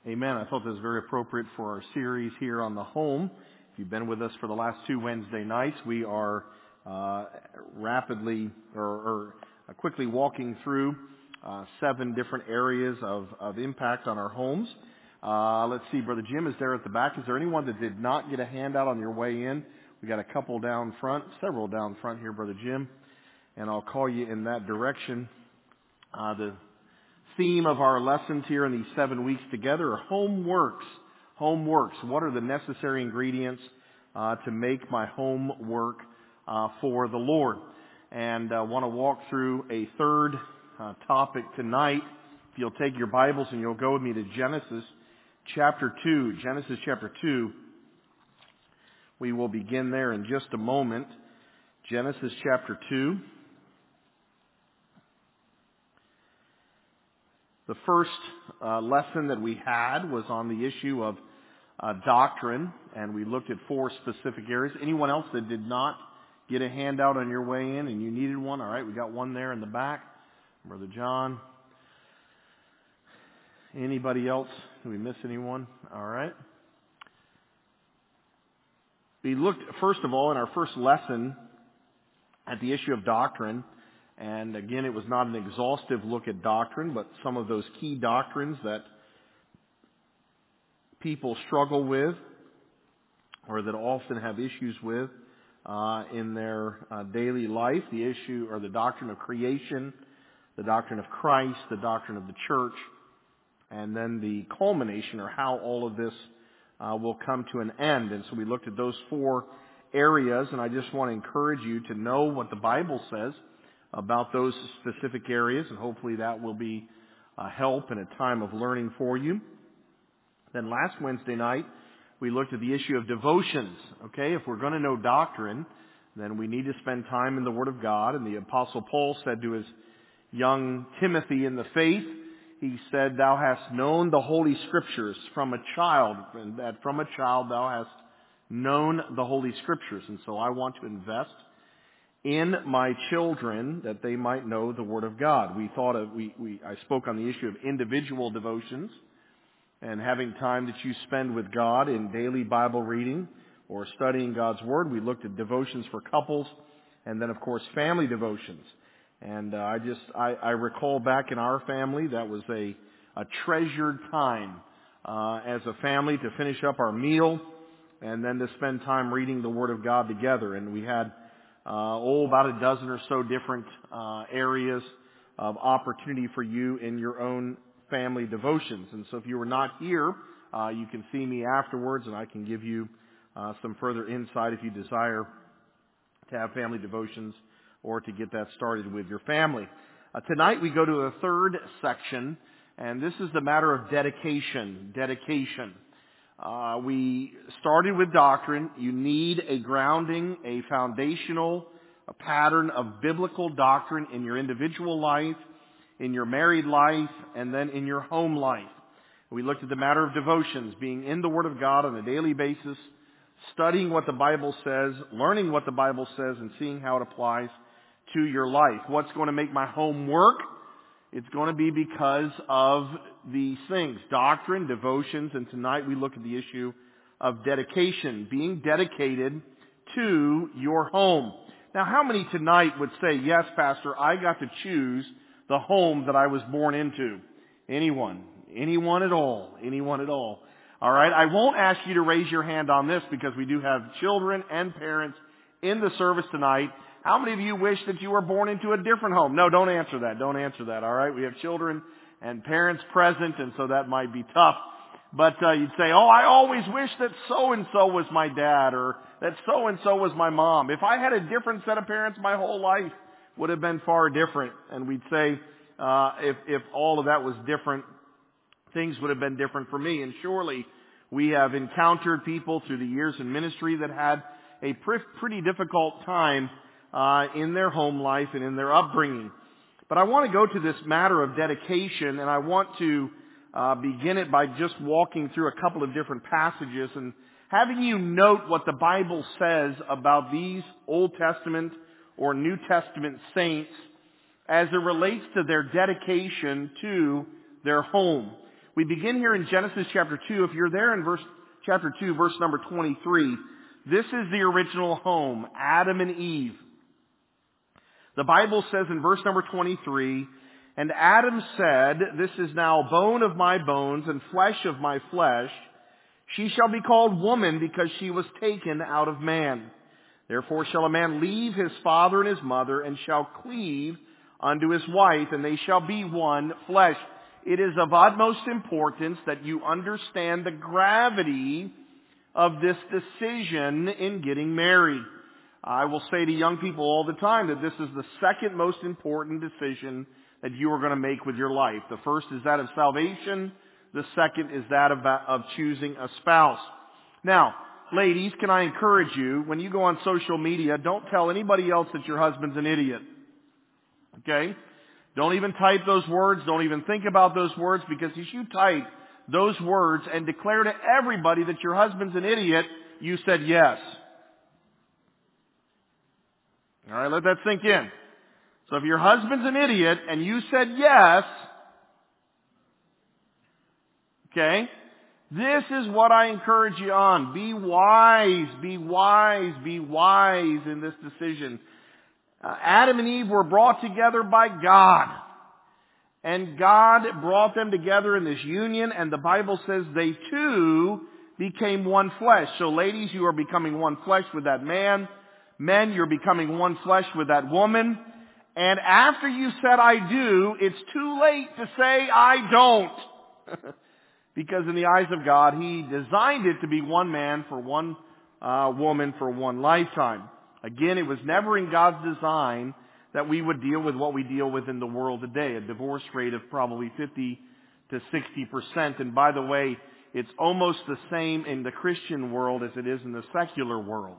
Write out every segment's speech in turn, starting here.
Amen. I thought this was very appropriate for our series here on the home. If you've been with us for the last two Wednesday nights, we are quickly walking through 7 different areas of impact on our homes. Let's see, Brother Jim is there at the back. Is there anyone that did not get a handout on your way in? We got a couple down front, several down front here, Brother Jim, and I'll call you in that direction. The theme of our lessons here in these 7 weeks together are home works. Home works. What are the necessary ingredients to make my home work for the Lord? And I want to walk through a third topic tonight. If you'll take your Bibles and you'll go with me to Genesis chapter 2. Genesis chapter 2. We will begin there in just a moment. Genesis chapter 2. The first lesson that we had was on the issue of doctrine, and we looked at 4 specific areas. Anyone else that did not get a handout on your way in and you needed one? All right, we got one there in the back. Brother John. Anybody else? Did we miss anyone? All right. We looked, first of all, in our first lesson at the issue of doctrine. And again, it was not an exhaustive look at doctrine, but some of those key doctrines that people struggle with or that often have issues with in their daily life. The issue or the doctrine of creation, the doctrine of Christ, the doctrine of the church, and then the culmination or how all of this will come to an end. And so we looked at those 4 areas, and I just want to encourage you to know what the Bible says about those specific areas, and hopefully that will be a help and a time of learning for you. Then last Wednesday night, we looked at the issue of devotions. Okay, if we're going to know doctrine, then we need to spend time in the Word of God. And the Apostle Paul said to his young Timothy in the faith, he said, "Thou hast known the Holy Scriptures from a child, and that from a child thou hast known the Holy Scriptures." And so I want to invest in my children that they might know the Word of God. I spoke on the issue of individual devotions and having time that you spend with God in daily Bible reading or studying God's Word. We looked at devotions for couples and then, of course, family devotions. And I recall back in our family that was a treasured time as a family to finish up our meal and then to spend time reading the Word of God together. And we had about a dozen or so different areas of opportunity for you in your own family devotions. And so if you were not here, you can see me afterwards and I can give you some further insight if you desire to have family devotions or to get that started with your family. Tonight we go to the third section, and this is the matter of dedication. Dedication. We started with doctrine. You need a grounding, a foundational, a pattern of biblical doctrine in your individual life, in your married life, and then in your home life. We looked at the matter of devotions, being in the Word of God on a daily basis, studying what the Bible says, learning what the Bible says, and seeing how it applies to your life. What's going to make my home work? It's going to be because of these things, doctrine, devotions, and tonight we look at the issue of dedication, being dedicated to your home. Now, how many tonight would say, "Yes, Pastor, I got to choose the home that I was born into"? Anyone? Anyone at all? Anyone at all? All right, I won't ask you to raise your hand on this because we do have children and parents in the service tonight. How many of you wish that you were born into a different home? No, don't answer that. Don't answer that, all right? We have children and parents present, and so that might be tough. But you'd say, "Oh, I always wish that so-and-so was my dad," or that so-and-so was my mom. If I had a different set of parents, my whole life would have been far different. And we'd say, if all of that was different, things would have been different for me. And surely we have encountered people through the years in ministry that had a pretty difficult time in their home life and in their upbringing. But I want to go to this matter of dedication, and I want to begin it by just walking through a couple of different passages and having you note what the Bible says about these Old Testament or New Testament saints as it relates to their dedication to their home. We begin here in Genesis chapter 2. If you're there in chapter 2, verse number 23, this is the original home, Adam and Eve. The Bible says in verse number 23, "And Adam said, This is now bone of my bones and flesh of my flesh. She shall be called woman because she was taken out of man. Therefore shall a man leave his father and his mother and shall cleave unto his wife, and they shall be one flesh." It is of utmost importance that you understand the gravity of this decision in getting married. I will say to young people all the time that this is the second most important decision that you are going to make with your life. The first is that of salvation. The second is that of choosing a spouse. Now, ladies, can I encourage you, when you go on social media, don't tell anybody else that your husband's an idiot. Okay? Don't even type those words. Don't even think about those words, because if you type those words and declare to everybody that your husband's an idiot, you said yes. All right, let that sink in. So if your husband's an idiot and you said yes, okay, this is what I encourage you on. Be wise, be wise, be wise in this decision. Adam and Eve were brought together by God. And God brought them together in this union, and the Bible says they too became one flesh. So ladies, you are becoming one flesh with that man. Men, you're becoming one flesh with that woman. And after you said I do, it's too late to say I don't. Because in the eyes of God, He designed it to be one man for one woman for one lifetime. Again, it was never in God's design that we would deal with what we deal with in the world today, a divorce rate of probably 50 to 60%. And by the way, it's almost the same in the Christian world as it is in the secular world.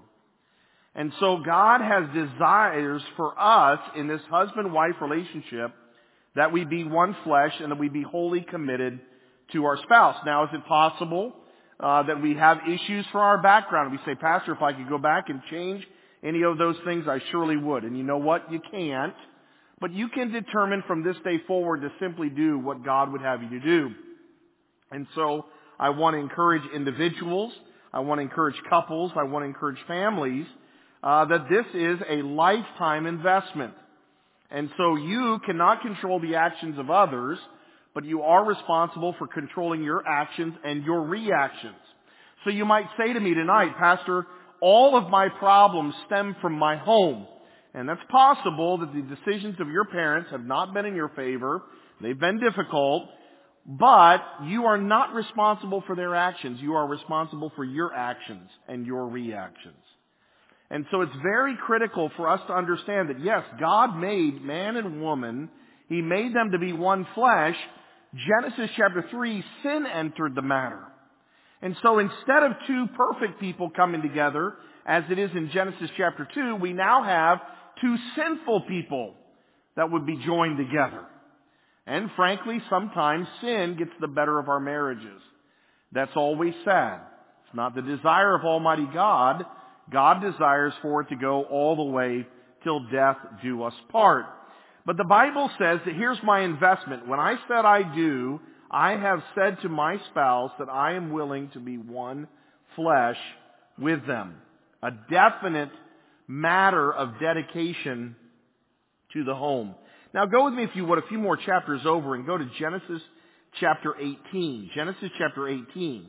And so God has desires for us in this husband-wife relationship that we be one flesh and that we be wholly committed to our spouse. Now, is it possible that we have issues for our background? We say, Pastor, if I could go back and change any of those things, I surely would. And you know what? You can't. But you can determine from this day forward to simply do what God would have you to do. And so I want to encourage individuals. I want to encourage couples. I want to encourage families that this is a lifetime investment. And so you cannot control the actions of others, but you are responsible for controlling your actions and your reactions. So you might say to me tonight, Pastor, all of my problems stem from my home. And that's possible that the decisions of your parents have not been in your favor. They've been difficult. But you are not responsible for their actions. You are responsible for your actions and your reactions. And so it's very critical for us to understand that, yes, God made man and woman. He made them to be one flesh. Genesis chapter 3, sin entered the matter. And so instead of two perfect people coming together, as it is in Genesis chapter 2, we now have two sinful people that would be joined together. And frankly, sometimes sin gets the better of our marriages. That's always sad. It's not the desire of Almighty God. God desires for it to go all the way till death do us part. But the Bible says that here's my investment. When I said I do, I have said to my spouse that I am willing to be one flesh with them. A definite matter of dedication to the home. Now go with me, if you would, a few more chapters over and go to Genesis chapter 18. Genesis chapter 18.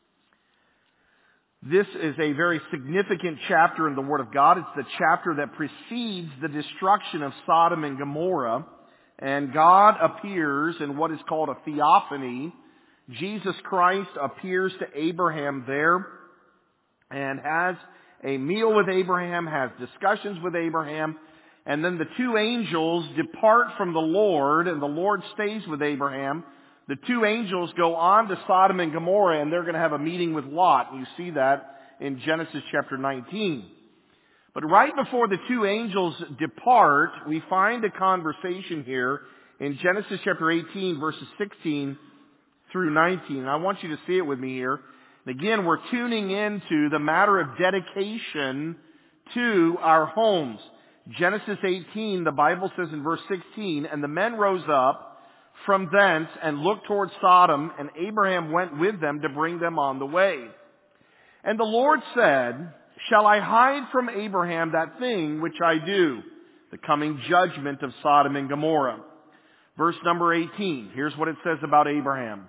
This is a very significant chapter in the Word of God. It's the chapter that precedes the destruction of Sodom and Gomorrah. And God appears in what is called a theophany. Jesus Christ appears to Abraham there and has a meal with Abraham, has discussions with Abraham. And then the two angels depart from the Lord, and the Lord stays with Abraham. The two angels go on to Sodom and Gomorrah, and they're going to have a meeting with Lot. You see that in Genesis chapter 19. But right before the two angels depart, we find a conversation here in Genesis chapter 18, verses 16 through 19. And I want you to see it with me here. And again, we're tuning into the matter of dedication to our homes. Genesis 18, the Bible says in verse 16, "And the men rose up from thence and looked toward Sodom, and Abraham went with them to bring them on the way. And the Lord said, shall I hide from Abraham that thing which I do, the coming judgment of Sodom and Gomorrah? Verse number 18, here's what it says about Abraham.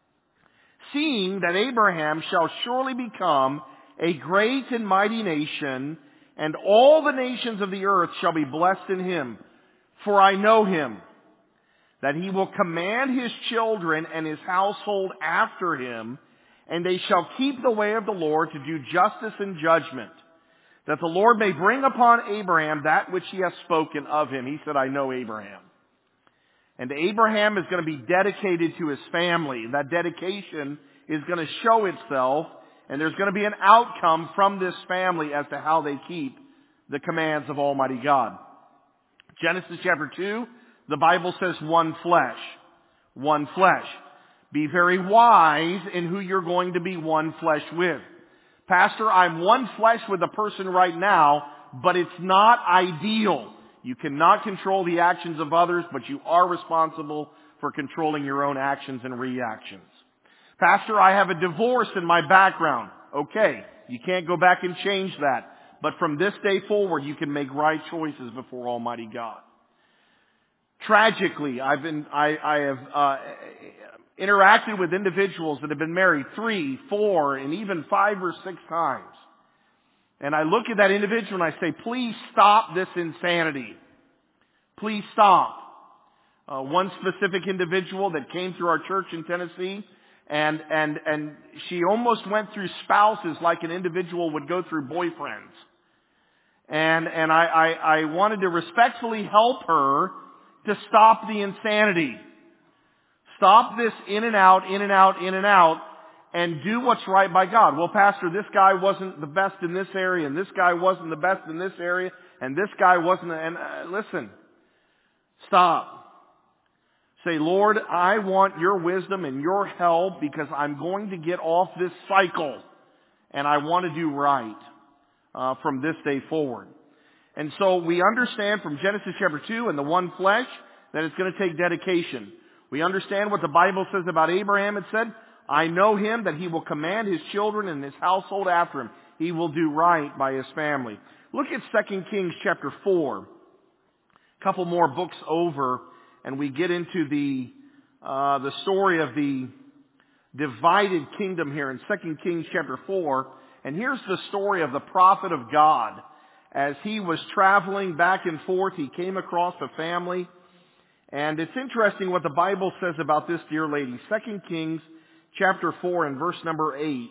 Seeing that Abraham shall surely become a great and mighty nation, and all the nations of the earth shall be blessed in him. For I know him, that he will command his children and his household after him, and they shall keep the way of the Lord to do justice and judgment, that the Lord may bring upon Abraham that which he has spoken of him. He said, I know Abraham. And Abraham is going to be dedicated to his family. That dedication is going to show itself, and there's going to be an outcome from this family as to how they keep the commands of Almighty God. Genesis chapter 2, the Bible says one flesh. One flesh. Be very wise in who you're going to be one flesh with. Pastor, I'm one flesh with a person right now, but it's not ideal. You cannot control the actions of others, but you are responsible for controlling your own actions and reactions. Pastor, I have a divorce in my background. Okay, you can't go back and change that. But from this day forward, you can make right choices before Almighty God. Tragically, I have interacted with individuals that have been married 3, 4, and even 5 or 6 times. And I look at that individual and I say, please stop this insanity. Please stop. One specific individual that came through our church in Tennessee, and she almost went through spouses like an individual would go through boyfriends. And I wanted to respectfully help her to stop the insanity. Stop this in and out, in and out, in and out, and do what's right by God. Well, Pastor, this guy wasn't the best in this area, and this guy wasn't the best in this area, and this guy wasn't, listen. Stop. Say, Lord, I want your wisdom and your help because I'm going to get off this cycle, and I want to do right from this day forward. And so we understand from Genesis chapter 2 and the one flesh that it's going to take dedication. We understand what the Bible says about Abraham. It said, I know him that he will command his children and his household after him. He will do right by his family. Look at 2 Kings chapter 4. A couple more books over, and we get into the story of the divided kingdom here in 2 Kings chapter 4. And here's the story of the prophet of God. As he was traveling back and forth, he came across a family. And it's interesting what the Bible says about this dear lady. 2 Kings chapter 4 and verse number 8.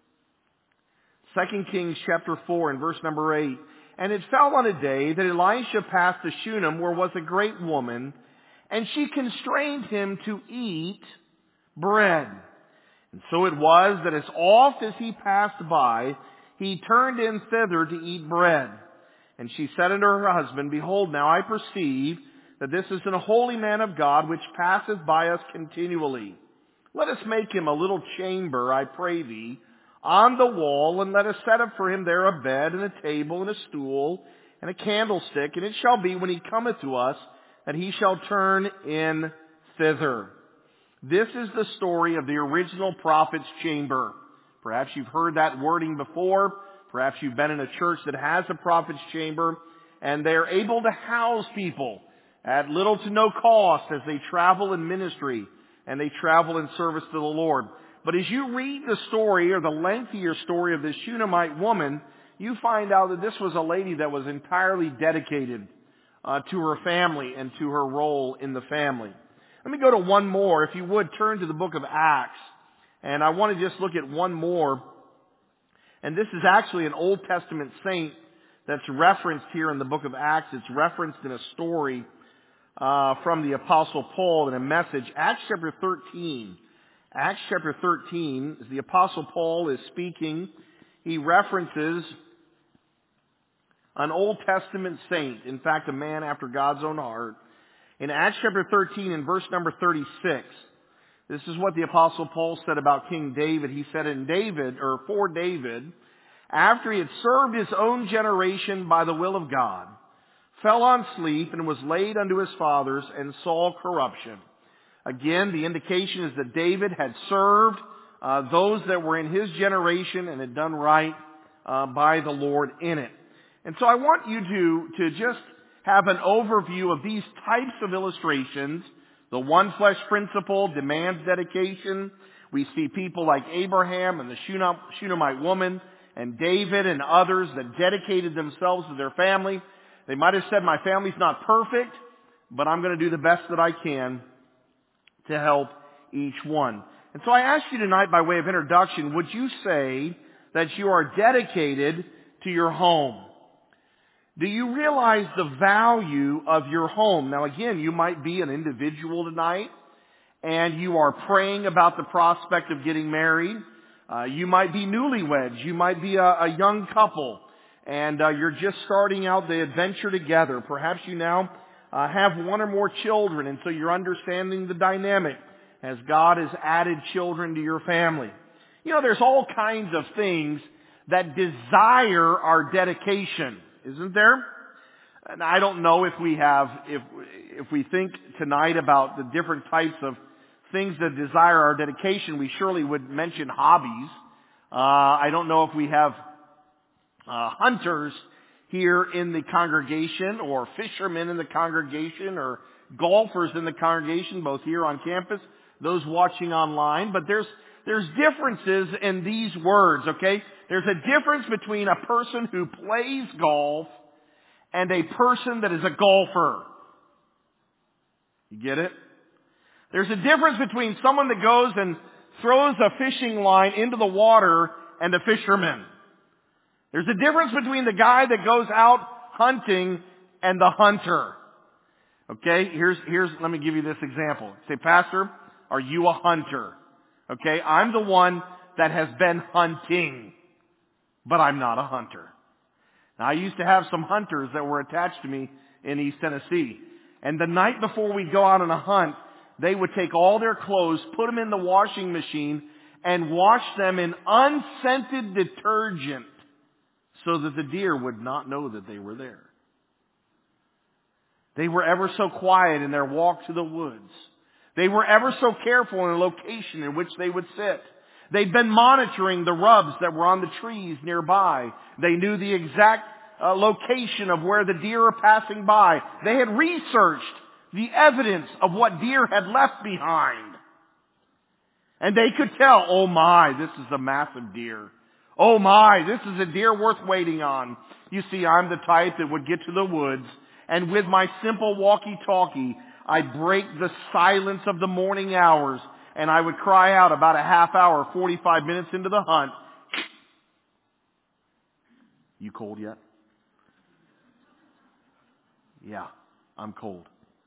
2 Kings chapter 4 and verse number 8. And it fell on a day that Elisha passed to Shunem, where was a great woman, and she constrained him to eat bread. And so it was that as oft as he passed by, he turned in thither to eat bread. And she said unto her husband, Behold, now I perceive that this is an holy man of God, which passeth by us continually. Let us make him a little chamber, I pray thee, on the wall, and let us set up for him there a bed, and a table, and a stool, and a candlestick. And it shall be, when he cometh to us, that he shall turn in thither. This is the story of the original prophet's chamber. Perhaps you've heard that wording before. Perhaps you've been in a church that has a prophet's chamber, and they're able to house people at little to no cost as they travel in ministry and they travel in service to the Lord. But as you read the story, or the lengthier story of this Shunammite woman, you find out that this was a lady that was entirely dedicated to her family and to her role in the family. Let me go to one more. If you would, turn to the book of Acts. And I want to just look at one more. And this is actually an Old Testament saint that's referenced here in the book of Acts. It's referenced in a story from the Apostle Paul in a message. Acts chapter 13. Acts chapter 13, as the Apostle Paul is speaking, he references an Old Testament saint. In fact, a man after God's own heart. In Acts chapter 13 and verse number 36, this is what the Apostle Paul said about King David. He said for David, after he had served his own generation by the will of God, fell on sleep and was laid unto his fathers and saw corruption. Again, the indication is that David had served those that were in his generation and had done right by the Lord in it. And so I want you to just have an overview of these types of illustrations. The one flesh principle demands dedication. We see people like Abraham and the Shunammite woman and David and others that dedicated themselves to their family. They might have said, my family's not perfect, but I'm going to do the best that I can to help each one. And so I ask you tonight by way of introduction, would you say that you are dedicated to your home? Do you realize the value of your home? Now again, you might be an individual tonight and you are praying about the prospect of getting married. You might be newlyweds. You might be a young couple and you're just starting out the adventure together. Perhaps you now have one or more children, and so you're understanding the dynamic as God has added children to your family. You know, there's all kinds of things that desire our dedication, isn't there? And I don't know if we think tonight about the different types of things that desire our dedication, we surely would mention hobbies. I don't know if we have hunters here in the congregation, or fishermen in the congregation, or golfers in the congregation, both here on campus, those watching online. But there's differences in these words, okay? There's a difference between a person who plays golf and a person that is a golfer. You get it? There's a difference between someone that goes and throws a fishing line into the water and a fisherman. There's a difference between the guy that goes out hunting and the hunter. Okay, let me give you this example. Say, Pastor, are you a hunter? Okay, I'm the one that has been hunting, but I'm not a hunter. Now, I used to have some hunters that were attached to me in East Tennessee. And the night before we'd go out on a hunt, they would take all their clothes, put them in the washing machine, and wash them in unscented detergent, so that the deer would not know that they were there. They were ever so quiet in their walk to the woods. They were ever so careful in the location in which they would sit. They'd been monitoring the rubs that were on the trees nearby. They knew the exact location of where the deer are passing by. They had researched the evidence of what deer had left behind. And they could tell, oh my, this is a massive deer. Oh my, this is a deer worth waiting on. You see, I'm the type that would get to the woods, and with my simple walkie-talkie, I'd break the silence of the morning hours, and I would cry out about a half hour, 45 minutes into the hunt. You cold yet? Yeah, I'm cold.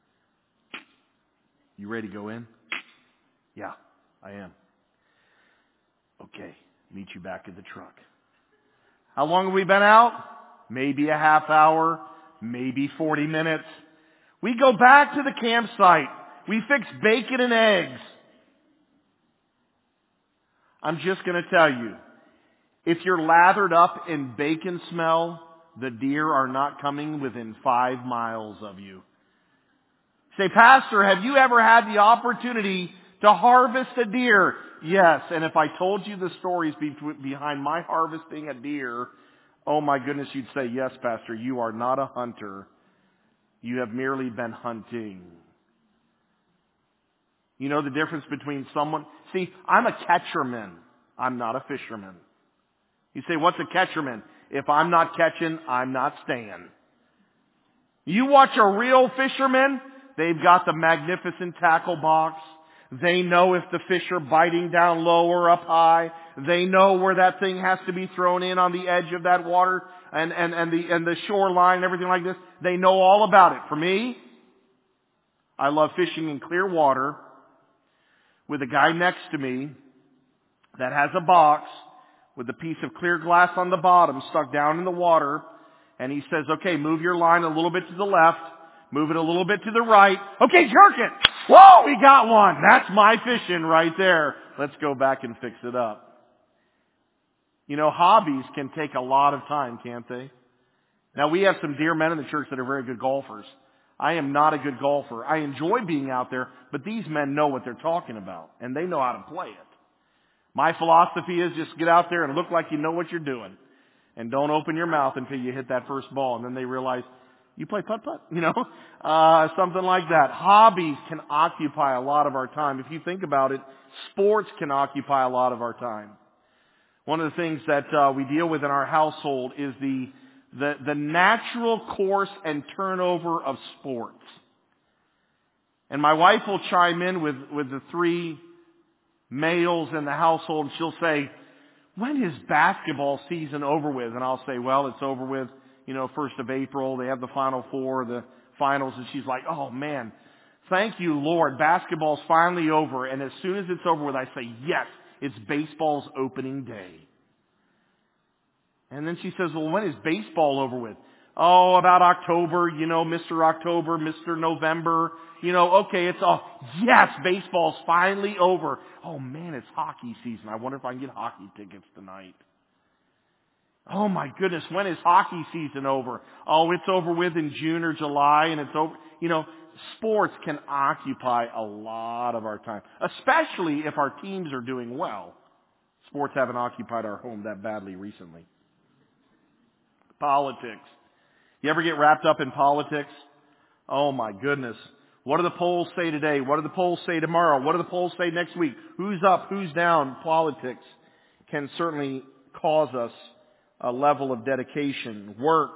You ready to go in? Yeah, I am. Okay. Meet you back at the truck. How long have we been out? Maybe a half hour, maybe 40 minutes. We go back to the campsite. We fix bacon and eggs. I'm just going to tell you, if you're lathered up in bacon smell, the deer are not coming within 5 miles of you. Say, Pastor, have you ever had the opportunity to harvest a deer? Yes, and if I told you the stories behind my harvesting a deer, oh my goodness, you'd say, yes, Pastor, you are not a hunter. You have merely been hunting. You know the difference between someone... See, I'm a catcherman. I'm not a fisherman. You say, what's a catcherman? If I'm not catching, I'm not staying. You watch a real fisherman, they've got the magnificent tackle box. They know if the fish are biting down low or up high. They know where that thing has to be thrown in on the edge of that water and the shoreline and everything like this. They know all about it. For me, I love fishing in clear water with a guy next to me that has a box with a piece of clear glass on the bottom stuck down in the water. And he says, okay, move your line a little bit to the left. Move it a little bit to the right. Okay, jerk it. Whoa, we got one. That's my fishing right there. Let's go back and fix it up. You know, hobbies can take a lot of time, can't they? Now, we have some dear men in the church that are very good golfers. I am not a good golfer. I enjoy being out there, but these men know what they're talking about, and they know how to play it. My philosophy is just get out there and look like you know what you're doing. And don't open your mouth until you hit that first ball. And then they realize, you play putt-putt, something like that. Hobbies can occupy a lot of our time. If you think about it, sports can occupy a lot of our time. One of the things that we deal with in our household is the natural course and turnover of sports. And my wife will chime in with the three males in the household, and she'll say, when is basketball season over with? And I'll say, well, it's over with, 1st of April. They have the Final Four, the finals. And she's like, oh man, thank you, Lord. Basketball's finally over. And as soon as it's over with, I say, yes, it's baseball's opening day. And then she says, well, when is baseball over with? Oh, about October, Mr. October, Mr. November. Okay, it's all, yes, baseball's finally over. Oh man, it's hockey season. I wonder if I can get hockey tickets tonight. Oh my goodness, when is hockey season over? Oh, it's over with in June or July, and it's over. Sports can occupy a lot of our time, especially if our teams are doing well. Sports haven't occupied our home that badly recently. Politics. You ever get wrapped up in politics? Oh my goodness. What do the polls say today? What do the polls say tomorrow? What do the polls say next week? Who's up? Who's down? Politics can certainly cause us a level of dedication. Work.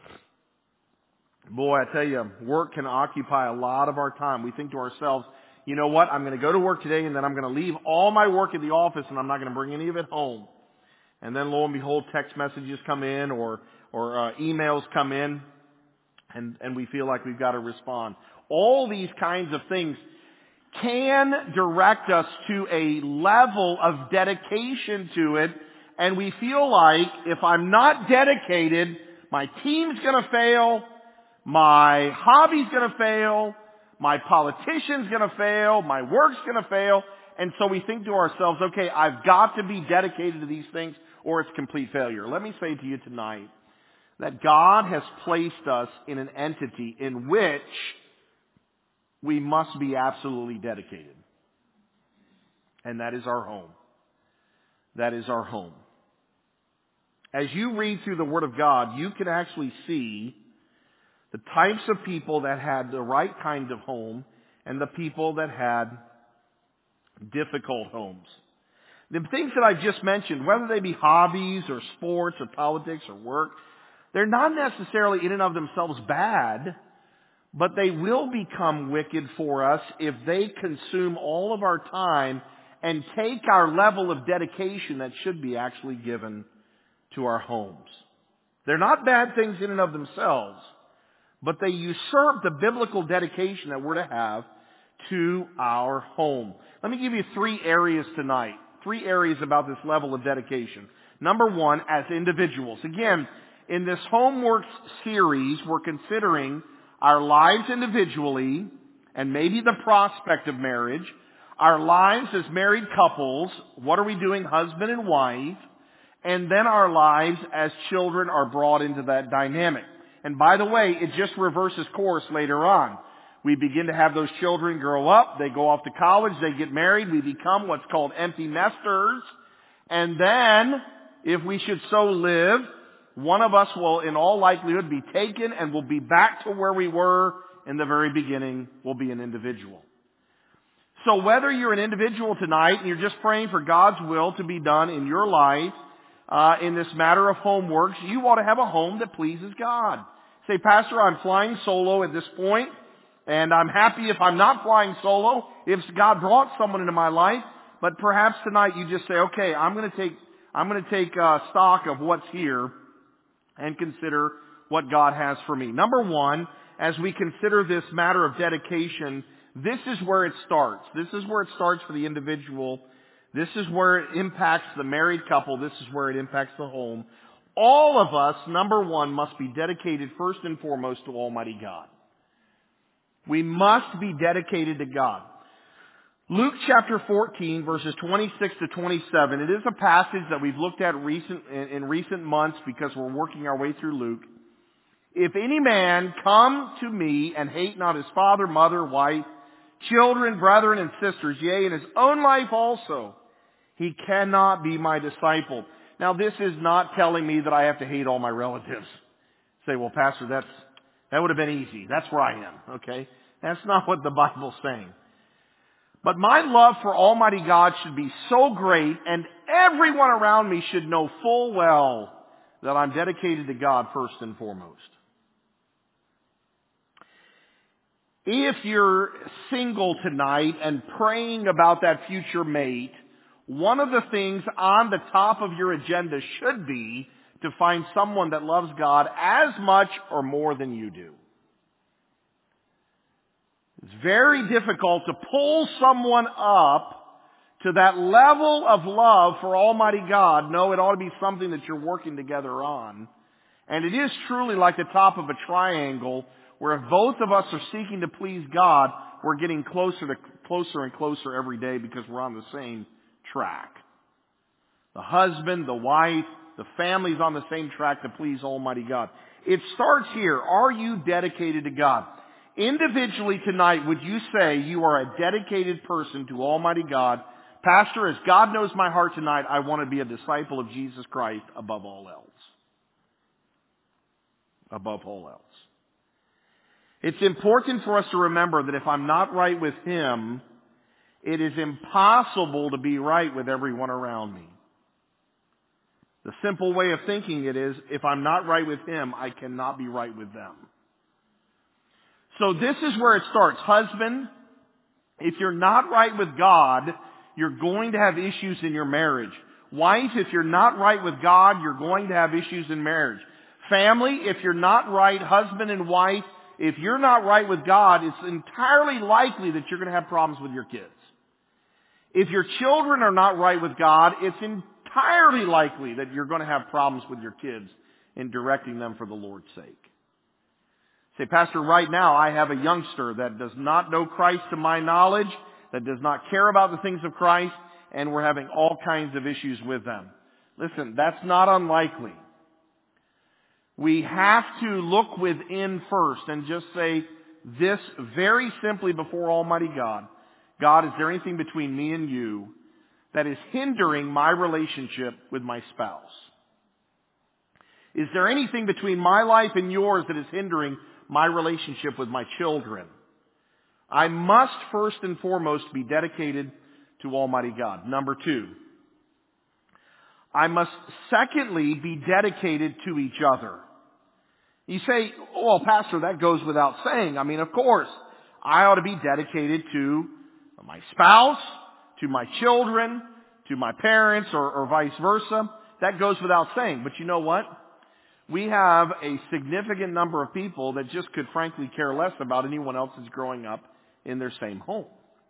Boy, I tell you, work can occupy a lot of our time. We think to ourselves, you know what? I'm going to go to work today and then I'm going to leave all my work at the office and I'm not going to bring any of it home. And then lo and behold, text messages come in or emails come in and we feel like we've got to respond. All these kinds of things can direct us to a level of dedication to it, and we feel like if I'm not dedicated, my team's going to fail, my hobby's going to fail, my politician's going to fail, my work's going to fail, and so we think to ourselves, okay, I've got to be dedicated to these things or it's complete failure. Let me say to you tonight that God has placed us in an entity in which we must be absolutely dedicated. And that is our home. That is our home. As you read through the Word of God, you can actually see the types of people that had the right kind of home and the people that had difficult homes. The things that I just mentioned, whether they be hobbies or sports or politics or work, they're not necessarily in and of themselves bad, but they will become wicked for us if they consume all of our time and take our level of dedication that should be actually given to our homes. They're not bad things in and of themselves, but they usurp the biblical dedication that we're to have to our home. Let me give you 3 areas tonight. 3 areas about this level of dedication. Number 1, as individuals. Again, in this Homeworks series, we're considering our lives individually, and maybe the prospect of marriage, our lives as married couples, what are we doing, husband and wife, and then our lives as children are brought into that dynamic. And by the way, it just reverses course later on. We begin to have those children grow up, they go off to college, they get married, we become what's called empty nesters, and then, if we should so live, one of us will in all likelihood be taken and will be back to where we were in the very beginning. We'll be an individual. So whether you're an individual tonight and you're just praying for God's will to be done in your life, in this matter of homeworks, you ought to have a home that pleases God. Say, Pastor, I'm flying solo at this point, and I'm happy if I'm not flying solo, if God brought someone into my life, but perhaps tonight you just say, okay, I'm going to take stock of what's here and consider what God has for me. Number 1, as we consider this matter of dedication, this is where it starts. This is where it starts for the individual. This is where it impacts the married couple. This is where it impacts the home. All of us, number 1, must be dedicated first and foremost to Almighty God. We must be dedicated to God. Luke chapter 14, verses 26 to 27. It is a passage that we've looked at in recent months because we're working our way through Luke. If any man come to me and hate not his father, mother, wife, children, brethren, and sisters, yea, and his own life also, he cannot be my disciple. Now, this is not telling me that I have to hate all my relatives. Say, well, Pastor, that would have been easy. That's where I am, okay? That's not what the Bible's saying. But my love for Almighty God should be so great, and everyone around me should know full well that I'm dedicated to God first and foremost. If you're single tonight and praying about that future mate, one of the things on the top of your agenda should be to find someone that loves God as much or more than you do. It's very difficult to pull someone up to that level of love for Almighty God. No, it ought to be something that you're working together on. And it is truly like the top of a triangle, where if both of us are seeking to please God, we're getting closer and closer every day because we're on the same track. The husband, the wife, the family's on the same track to please Almighty God. It starts here. Are you dedicated to God? Individually tonight, would you say you are a dedicated person to Almighty God? Pastor, as God knows my heart tonight, I want to be a disciple of Jesus Christ above all else. Above all else. It's important for us to remember that if I'm not right with Him, it is impossible to be right with everyone around me. The simple way of thinking it is, if I'm not right with Him, I cannot be right with them. So this is where it starts. Husband, if you're not right with God, you're going to have issues in your marriage. Wife, if you're not right with God, you're going to have issues in marriage. Family, if you're not right, husband and wife, if you're not right with God, it's entirely likely that you're going to have problems with your kids. If your children are not right with God, it's entirely likely that you're going to have problems with your kids in directing them for the Lord's sake. Say, Pastor, right now I have a youngster that does not know Christ to my knowledge, that does not care about the things of Christ, and we're having all kinds of issues with them. Listen, that's not unlikely. We have to look within first and just say this very simply before Almighty God. God, is there anything between me and you that is hindering my relationship with my spouse? Is there anything between my life and yours that is hindering my relationship with my children? I must first and foremost be dedicated to Almighty God. Number 2, I must secondly be dedicated to each other. You say, well, Pastor, that goes without saying. I mean, of course, I ought to be dedicated to my spouse, to my children, to my parents, or vice versa. That goes without saying. But you know what? We have a significant number of people that just could frankly care less about anyone else that's growing up in their same home.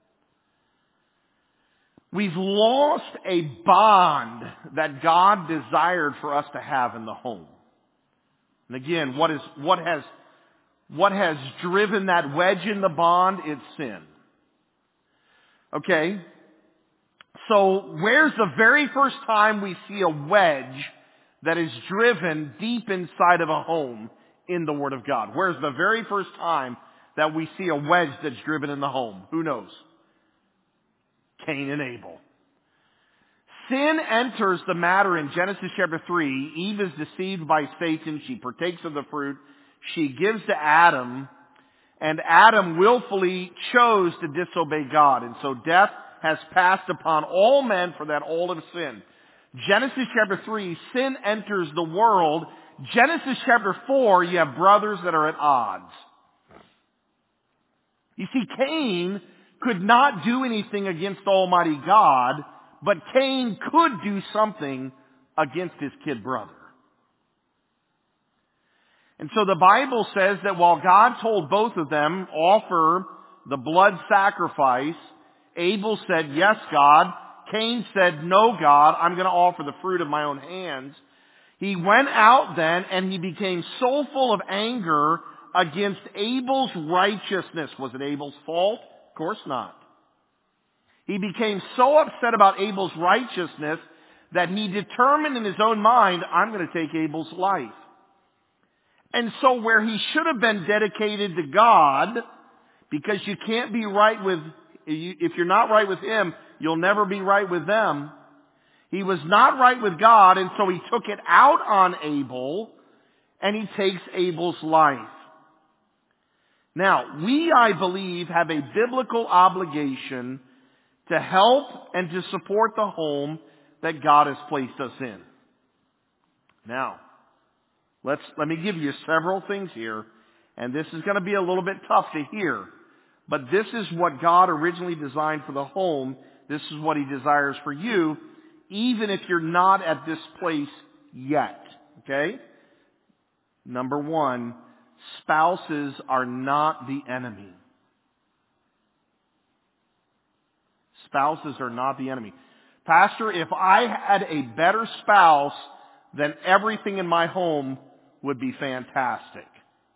We've lost a bond that God desired for us to have in the home. And again, what has driven that wedge in the bond? It's sin. Okay? So where's the very first time we see a wedge that is driven deep inside of a home in the Word of God? Where's the very first time that we see a wedge that's driven in the home? Who knows? Cain and Abel. Sin enters the matter in Genesis chapter 3. Eve is deceived by Satan. She partakes of the fruit. She gives to Adam, and Adam willfully chose to disobey God. And so death has passed upon all men for that all have sinned. Genesis chapter 3, sin enters the world. Genesis chapter 4, you have brothers that are at odds. You see, Cain could not do anything against Almighty God, but Cain could do something against his kid brother. And so the Bible says that while God told both of them, offer the blood sacrifice, Abel said, yes, God. Cain said, no, God, I'm going to offer the fruit of my own hands. He went out then and he became so full of anger against Abel's righteousness. Was it Abel's fault? Of course not. He became so upset about Abel's righteousness that he determined in his own mind, I'm going to take Abel's life. And so where he should have been dedicated to God, because you can't be right with, if you're not right with him, you'll never be right with them. He was not right with God, and so he took it out on Abel, and he takes Abel's life. Now, we, I believe, have a biblical obligation to help and to support the home that God has placed us in. Now, let me give you several things here, and this is going to be a little bit tough to hear, but this is what God originally designed for the home. This is what he desires for you, even if you're not at this place yet. Okay? Number one, spouses are not the enemy. Spouses are not the enemy. Pastor, if I had a better spouse, then everything in my home would be fantastic.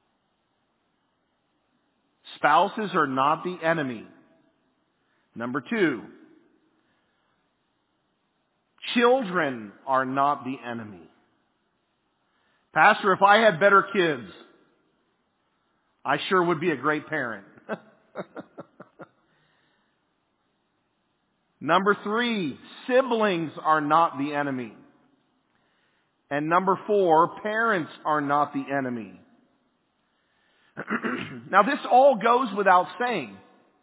Spouses are not the enemy. Number two, children are not the enemy. Pastor, if I had better kids, I sure would be a great parent. Number three, siblings are not the enemy. And number four, parents are not the enemy. Now this all goes without saying.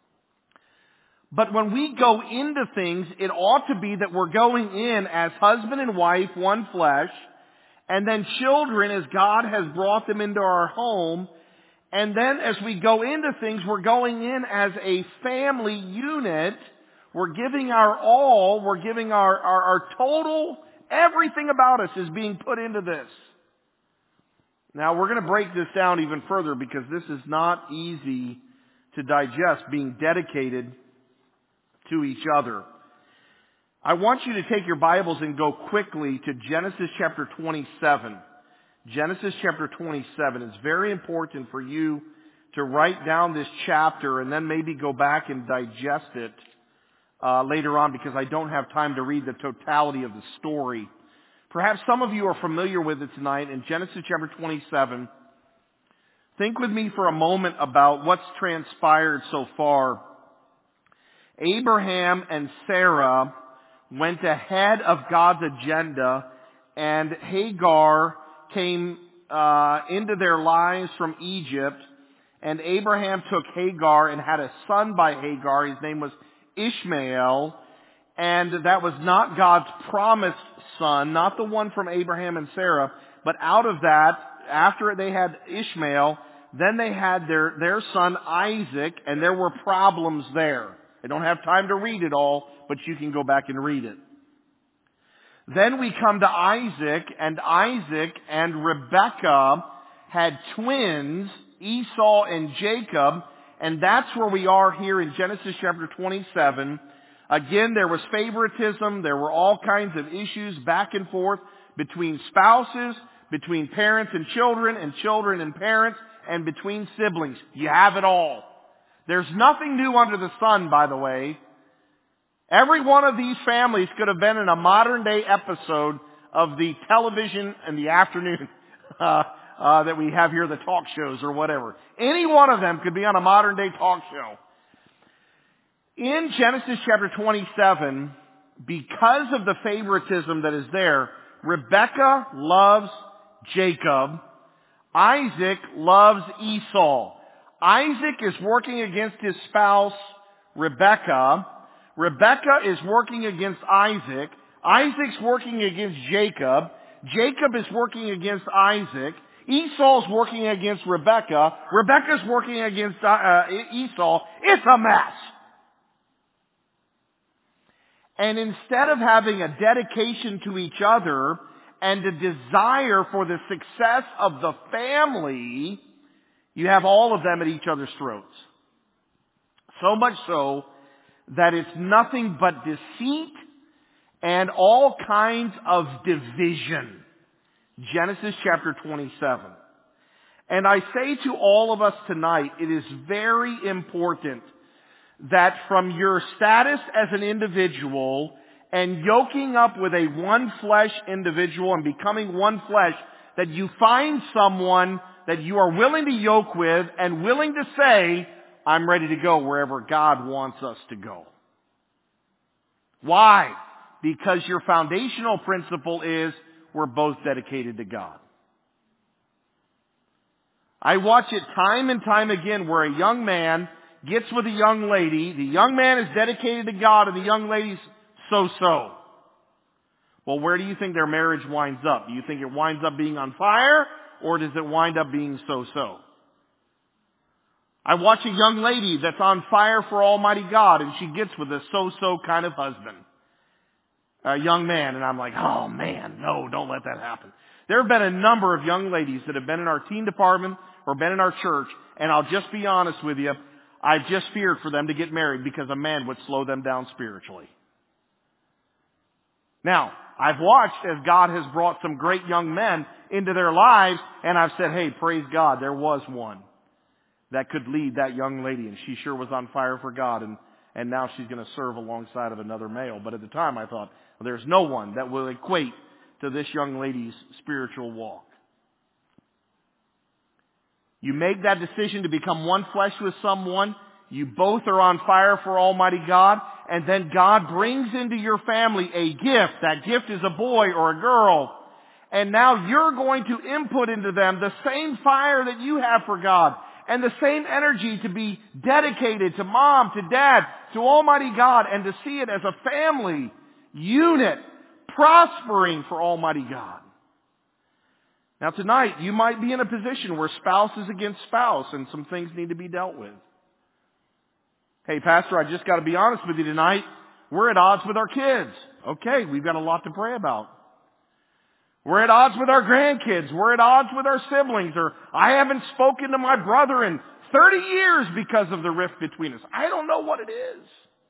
But when we go into things, it ought to be that we're going in as husband and wife, one flesh, and then children as God has brought them into our home. And then as we go into things, we're going in as a family unit. We're giving our all. We're giving our total. Everything about us is being put into this. Now we're going to break this down even further because this is not easy to digest, being dedicated to each other. I want you to take your Bibles and go quickly to Genesis chapter 27. Genesis chapter 27. It's very important for you to write down this chapter and then maybe go back and digest it later on, because I don't have time to read the totality of the story. Perhaps some of you are familiar with it tonight. In Genesis chapter 27, think with me for a moment about what's transpired so far. Abraham and Sarah went ahead of God's agenda, and Hagar came into their lives from Egypt, and Abraham took Hagar and had a son by Hagar. His name was Ishmael, and that was not God's promised son, not the one from Abraham and Sarah, but out of that, after they had Ishmael, then they had their son Isaac, and there were problems there. I don't have time to read it all, but you can go back and read it. Then we come to Isaac and Rebekah had twins, Esau and Jacob, and that's where we are here in Genesis chapter 27. Again, there was favoritism. There were all kinds of issues back and forth between spouses, between parents and children and parents, and between siblings. You have it all. There's nothing new under the sun, by the way. Every one of these families could have been in a modern day episode of the television in the afternoon that we have here, the talk shows or whatever. Any one of them could be on a modern day talk show. In Genesis chapter 27, because of the favoritism that is there, Rebekah loves Jacob. Isaac loves Esau. Isaac is working against his spouse, Rebekah. Rebekah is working against Isaac. Isaac's working against Jacob. Jacob is working against Isaac. Esau's working against Rebekah. Rebekah's working against Esau. It's a mess. And instead of having a dedication to each other and a desire for the success of the family, you have all of them at each other's throats. So much so that it's nothing but deceit and all kinds of division. Genesis chapter 27. And I say to all of us tonight, it is very important that from your status as an individual and yoking up with a one flesh individual and becoming one flesh, that you find someone that you are willing to yoke with and willing to say, I'm ready to go wherever God wants us to go. Why? Because your foundational principle is we're both dedicated to God. I watch it time and time again where a young man gets with a young lady. The young man is dedicated to God and the young lady's so-so. Well, where do you think their marriage winds up? Do you think it winds up being on fire or does it wind up being so-so? I watch a young lady that's on fire for Almighty God and she gets with a so-so kind of husband. A young man, and I'm like, oh man, no, don't let that happen. There have been a number of young ladies that have been in our teen department or been in our church, and I'll just be honest with you, I've just feared for them to get married because a man would slow them down spiritually. Now, I've watched as God has brought some great young men into their lives, and I've said, hey, praise God, there was one that could lead that young lady, and she sure was on fire for God, and now she's going to serve alongside of another male. But at the time I thought, well, there's no one that will equate to this young lady's spiritual walk. You make that decision to become one flesh with someone. You both are on fire for Almighty God. And then God brings into your family a gift. That gift is a boy or a girl. And now you're going to input into them the same fire that you have for God. And the same energy to be dedicated to mom, to dad, to Almighty God. And to see it as a family unit prospering for Almighty God. Now tonight, you might be in a position where spouse is against spouse and some things need to be dealt with. Hey, Pastor, I just got to be honest with you tonight. We're at odds with our kids. Okay, we've got a lot to pray about. We're at odds with our grandkids. We're at odds with our siblings. Or I haven't spoken to my brother in 30 years because of the rift between us. I don't know what it is.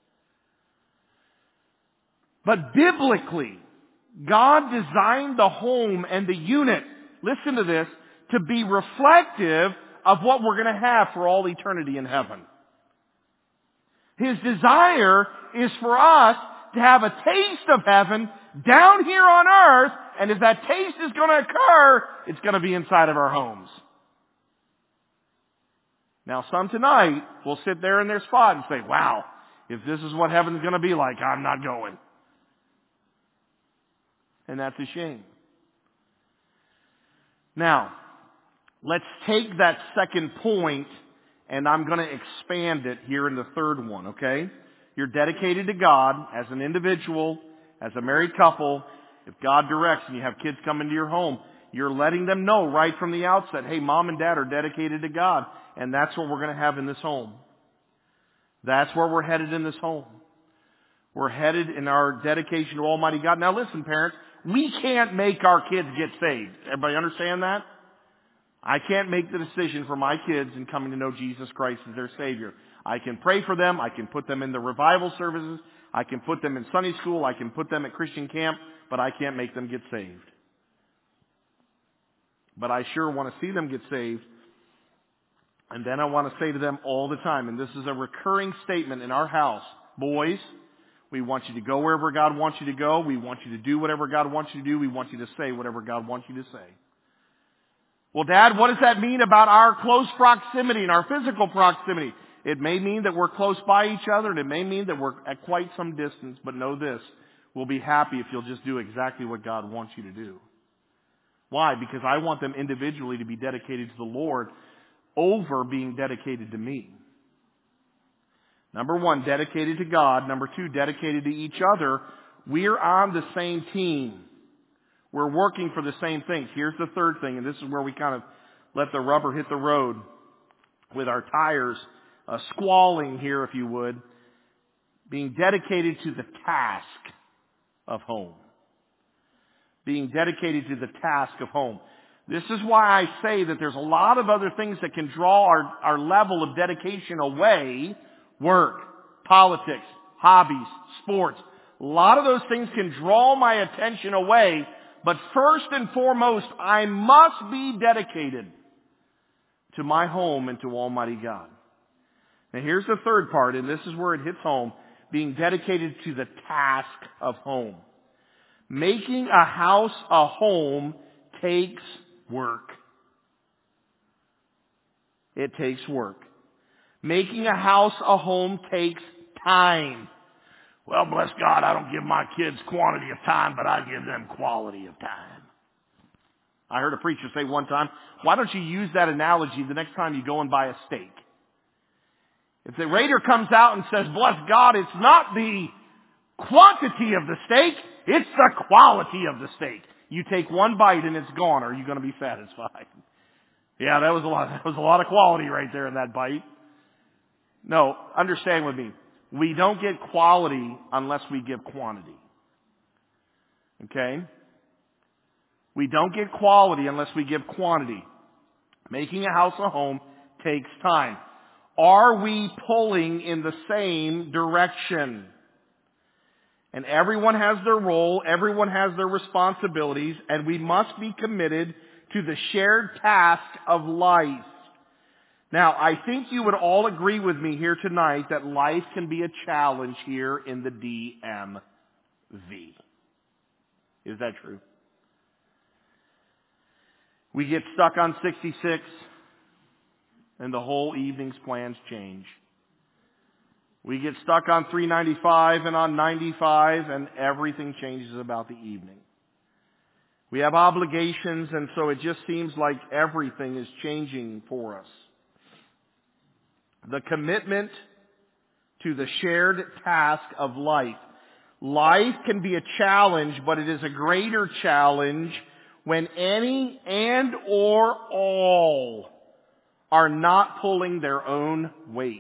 But biblically, God designed the home and the unit, listen to this, to be reflective of what we're going to have for all eternity in heaven. His desire is for us to have a taste of heaven down here on earth, and if that taste is going to occur, it's going to be inside of our homes. Now, some tonight will sit there in their spot and say, wow, if this is what heaven's going to be like, I'm not going. And that's a shame. Now, let's take that second point and I'm going to expand it here in the third one, okay? You're dedicated to God as an individual, as a married couple. If God directs and you have kids come into your home, you're letting them know right from the outset, hey, mom and dad are dedicated to God. And that's what we're going to have in this home. That's where we're headed in this home. We're headed in our dedication to Almighty God. Now listen, parents, we can't make our kids get saved. Everybody understand that? I can't make the decision for my kids in coming to know Jesus Christ as their Savior. I can pray for them. I can put them in the revival services. I can put them in Sunday school. I can put them at Christian camp. But I can't make them get saved. But I sure want to see them get saved. And then I want to say to them all the time, and this is a recurring statement in our house, boys, we want you to go wherever God wants you to go. We want you to do whatever God wants you to do. We want you to say whatever God wants you to say. Well, Dad, what does that mean about our close proximity and our physical proximity? It may mean that we're close by each other, and it may mean that we're at quite some distance, but know this, we'll be happy if you'll just do exactly what God wants you to do. Why? Because I want them individually to be dedicated to the Lord over being dedicated to me. Number one, dedicated to God. Number two, dedicated to each other. We're on the same team. We're working for the same things. Here's the third thing, and this is where we kind of let the rubber hit the road with our tires squalling here, if you would. Being dedicated to the task of home. Being dedicated to the task of home. This is why I say that there's a lot of other things that can draw our level of dedication away. Work, politics, hobbies, sports. A lot of those things can draw my attention away. But first and foremost, I must be dedicated to my home and to Almighty God. Now here's the third part, and this is where it hits home. Being dedicated to the task of home. Making a house a home takes work. It takes work. Making a house a home takes time. Well, bless God, I don't give my kids quantity of time, but I give them quality of time. I heard a preacher say one time, why don't you use that analogy the next time you go and buy a steak? If the waiter comes out and says, bless God, it's not the quantity of the steak, it's the quality of the steak. You take one bite and it's gone. Are you going to be satisfied? Yeah, that was a lot. That was a lot of quality right there in that bite. No, understand with me. We don't get quality unless we give quantity. Okay? We don't get quality unless we give quantity. Making a house a home takes time. Are we pulling in the same direction? And everyone has their role, everyone has their responsibilities, and we must be committed to the shared task of life. Now, I think you would all agree with me here tonight that life can be a challenge here in the DMV. Is that true? We get stuck on 66, and the whole evening's plans change. We get stuck on 395 and on 95, and everything changes about the evening. We have obligations, and so it just seems like everything is changing for us. The commitment to the shared task of life. Life can be a challenge, but it is a greater challenge when any and or all are not pulling their own weight.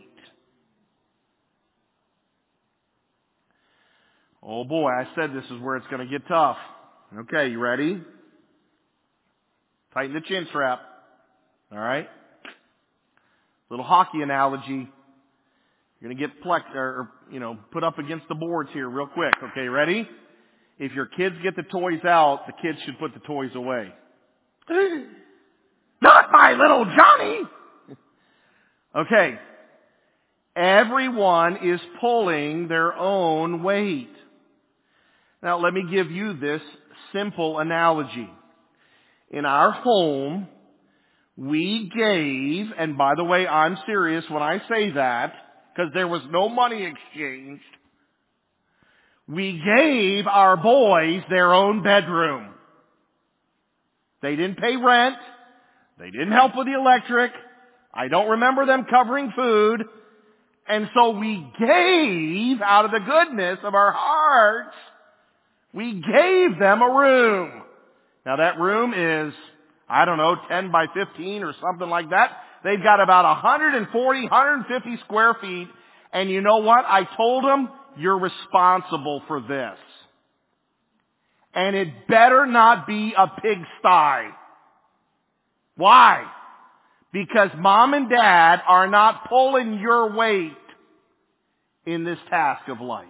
Oh boy, I said this is where it's going to get tough. Okay, you ready? Tighten the chin strap. All right? Little hockey analogy. You're going to get put up against the boards here real quick. Okay, ready? If your kids get the toys out, the kids should put the toys away. Not my little Johnny! Okay. Everyone is pulling their own weight. Now, let me give you this simple analogy. In our home, we gave, and by the way, I'm serious when I say that, because there was no money exchanged. We gave our boys their own bedroom. They didn't pay rent. They didn't help with the electric. I don't remember them covering food. And so we gave out of the goodness of our hearts. We gave them a room. Now that room is, 10 by 15 or something like that. They've got about 140, 150 square feet. And you know what? I told them, you're responsible for this. And it better not be a pigsty. Why? Because mom and dad are not pulling your weight in this task of life.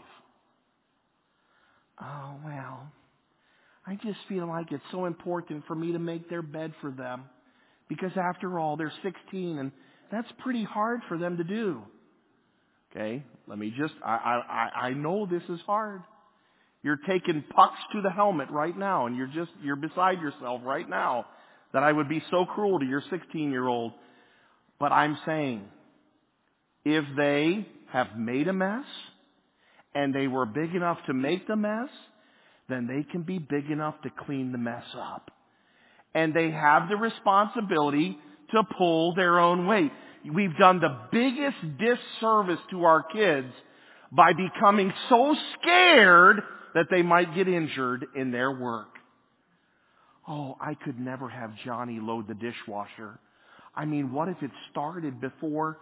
Oh, well, I just feel like it's so important for me to make their bed for them. Because after all, they're 16 and that's pretty hard for them to do. Okay, let me just, I know this is hard. You're taking pucks to the helmet right now and you're beside yourself right now that I would be so cruel to your 16-year-old. But I'm saying, if they have made a mess and they were big enough to make the mess, then they can be big enough to clean the mess up. And they have the responsibility to pull their own weight. We've done the biggest disservice to our kids by becoming so scared that they might get injured in their work. Oh, I could never have Johnny load the dishwasher. I mean, what if it started before?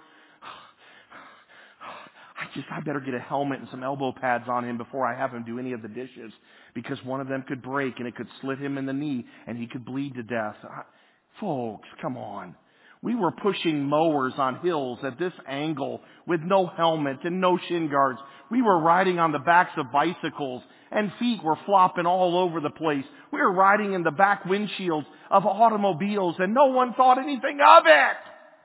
I better get a helmet and some elbow pads on him before I have him do any of the dishes, because one of them could break and it could slit him in the knee and he could bleed to death. Folks, come on. We were pushing mowers on hills at this angle with no helmet and no shin guards. We were riding on the backs of bicycles and feet were flopping all over the place. We were riding in the back windshields of automobiles and no one thought anything of it.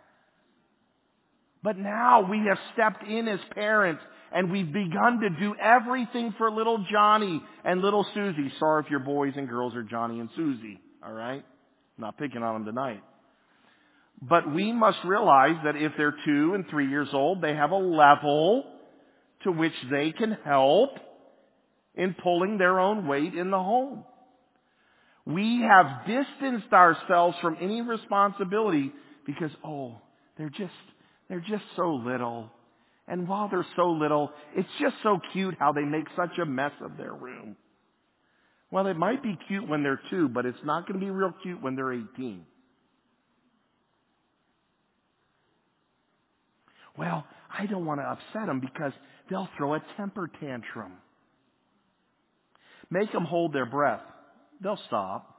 But now we have stepped in as parents and we've begun to do everything for little Johnny and little Susie. Sorry if your boys and girls are Johnny and Susie, all right? Not picking on them tonight. But we must realize that if they're 2 and 3 years old, they have a level to which they can help in pulling their own weight in the home. We have distanced ourselves from any responsibility because, they're just so little. And while they're so little, it's just so cute how they make such a mess of their room. Well, it might be cute when they're 2, but it's not going to be real cute when they're 18. Well, I don't want to upset them because they'll throw a temper tantrum. Make them hold their breath. They'll stop.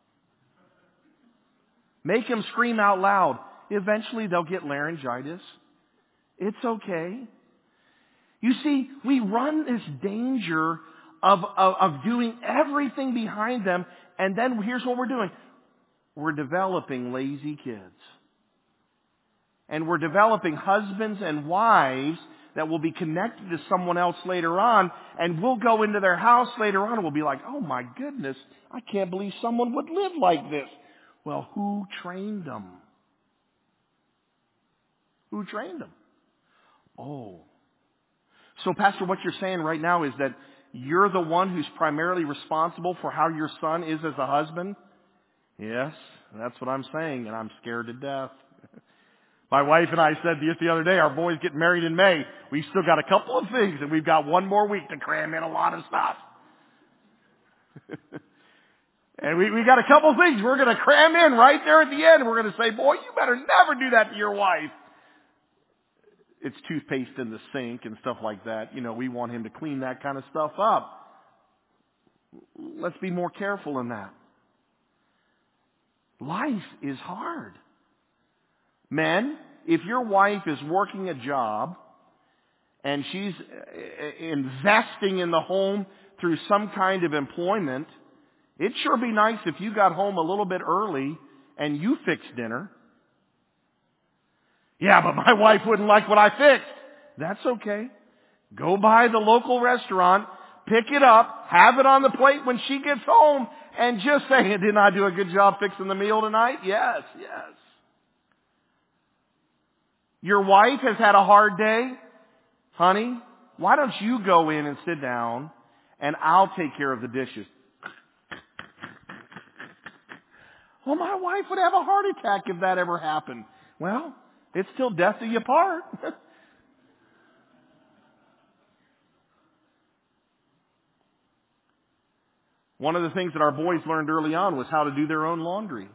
Make them scream out loud. Eventually they'll get laryngitis. It's okay. You see, we run this danger of doing everything behind them, and then here's what we're doing. We're developing lazy kids. And we're developing husbands and wives that will be connected to someone else later on, and we'll go into their house later on and we'll be like, oh my goodness, I can't believe someone would live like this. Well, who trained them? Who trained them? Oh. So, Pastor, what you're saying right now is that you're the one who's primarily responsible for how your son is as a husband? Yes, that's what I'm saying, and I'm scared to death. My wife and I said just the other day, our boys get married in May. We've still got a couple of things, and we've got one more week to cram in a lot of stuff. And we got a couple of things we're going to cram in right there at the end. We're going to say, boy, you better never do that to your wife. It's toothpaste in the sink and stuff like that. You know, we want him to clean that kind of stuff up. Let's be more careful in that. Life is hard. Men, if your wife is working a job and she's investing in the home through some kind of employment, it'd sure be nice if you got home a little bit early and you fixed dinner. Yeah, but my wife wouldn't like what I fixed. That's okay. Go by the local restaurant, pick it up, have it on the plate when she gets home, and just say, didn't I do a good job fixing the meal tonight? Yes, yes. Your wife has had a hard day? Honey, why don't you go in and sit down and I'll take care of the dishes? Well, my wife would have a heart attack if that ever happened. Well, it's till death do you part. One of the things that our boys learned early on was how to do their own laundry.